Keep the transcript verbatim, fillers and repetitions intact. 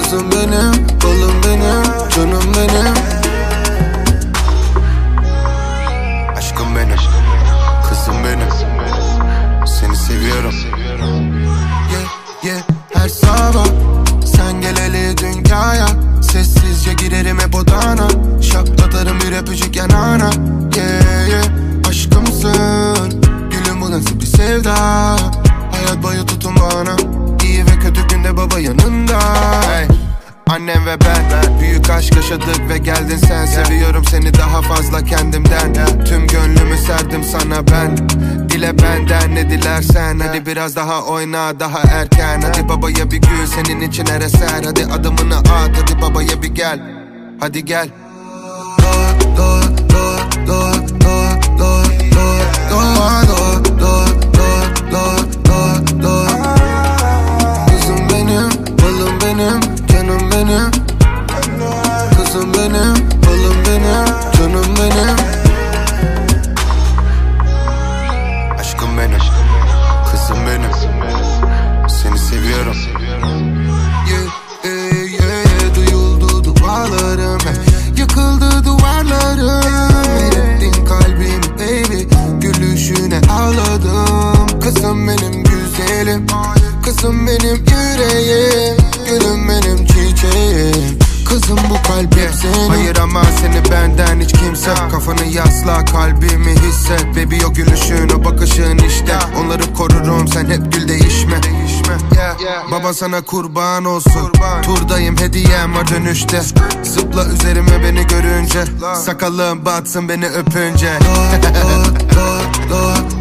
Kızım benim, balım benim, canım benim. Aşkım benim, kızım benim. Seni seviyorum. Yeah, yeah. Her sabah sen geleli dünyaya, sessizce girerim hep odana. Şaklatarım bir öpücük yanağına. Yeah, yeah. Aşkımsın, gülüm bu nasıl bir sevda. Hayat boyu tutun bana, iyi ve kötü günde baba yanında. Hey. Annem ve ben büyük aşk yaşadık ve geldin sen. Seviyorum seni daha fazla kendimden. Tüm gönlümü serdim sana ben. Dile benden ne dilersen. Hadi biraz daha oyna daha erken. Hadi babaya bir gül senin için her eser. Hadi adımını at, hadi babaya bir gel. Hadi gel. Doğa, doğa, doğa, doğa, doğa, doğa, doğa, doğa, doğa, doğa, doğa, doğa. Kızım benim, balım benim, canım benim. Kızım benim, balım benim, canım benim. Aşkım benim, kızım benim. Seni seviyorum. Yeah, yeah, yeah. Duyuldu dualarım, yıkıldı duvarlarım. Erittin kalbimi baby, gülüşüne ağladım. Kızım benim güzelim, kızım benim yüreğim, gülüm benim çiçeğim. Kızım bu kalp hep senin. Ayıramaz seni benden hiç kimse. Kafanı yasla kalbimi hisset. Baby o gülüşün o bakışın işte. Onları korurum sen hep gül değişme. Baba sana kurban olsun. Turdayım hediyem var dönüşte. Zıpla üzerime beni görünce. Sakalım batsın beni öpünce. Doğa, doğa, doğa,